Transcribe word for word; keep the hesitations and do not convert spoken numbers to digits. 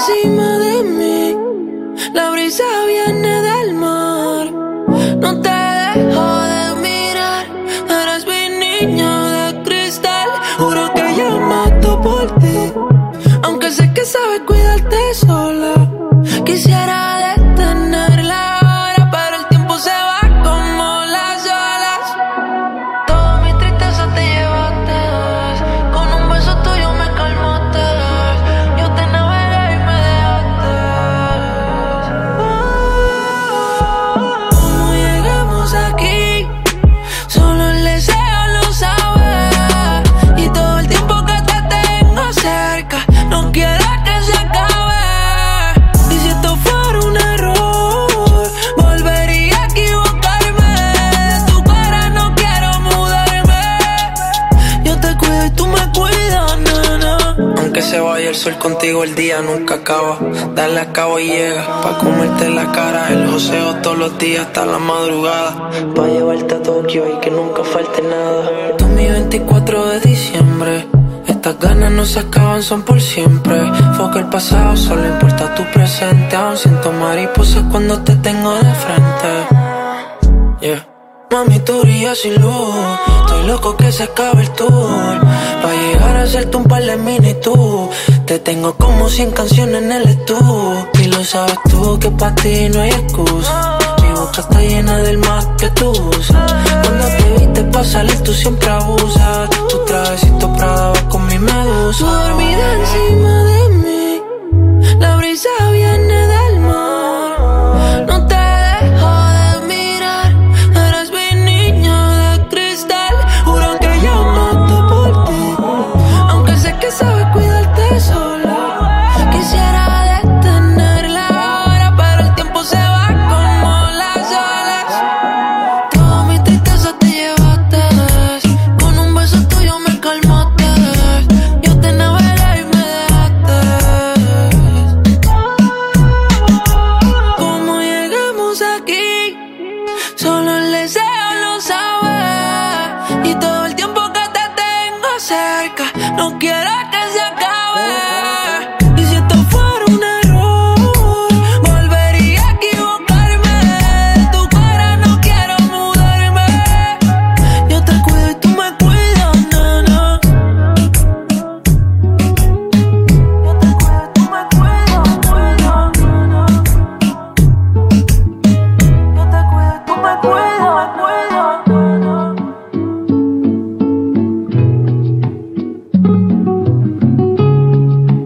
encima de mí. La brisa viene del mar. No te dejo de mirar. Eres mi niño de cristal. Juro que yo mato por ti. Aunque sé que sabes cuidarte sola. Quisiera detenerla ahora, pero el tiempo se va como las olas. Toda mi tristeza te llevaste. Con un beso tuyo me calmaste. Yo te navegué y me dejaste. Oh, ¿cómo llegamos aquí? Solo el deseo lo sabe. Y todo el tiempo que te tengo cerca, no quiero que se acabe. Y si esto fuera un error, volvería a equivocarme. De tu cara no quiero mudarme. Yo te cuido y tú me cuidas, nana. Aunque se vaya el sol, contigo el día nunca acaba. Dale a cabo y llega pa' comerte la cara. El joseo todos los días hasta la madrugada. Pa' llevarte a Tokio y que nunca falte nada. Tú mi veinticuatro de diciembre. Estas ganas no se acaban, son por siempre. Foca el pasado, solo importa tu presente. Aún siento mariposas cuando te tengo de frente. Yeah. Mami, tú brillas sin luz. Estoy loco que se acabe el tour. Pa' llegar a hacerte un par de mini-tú. Te tengo como cien canciones en el estudio. Y lo sabes tú que pa' ti no hay excusa. Mi boca está llena del más que tú usas. Cuando te viste pa' salir tú siempre abusas. Tu trajecito Prada va con mi medusa. Tú dormida encima de mí. La brisa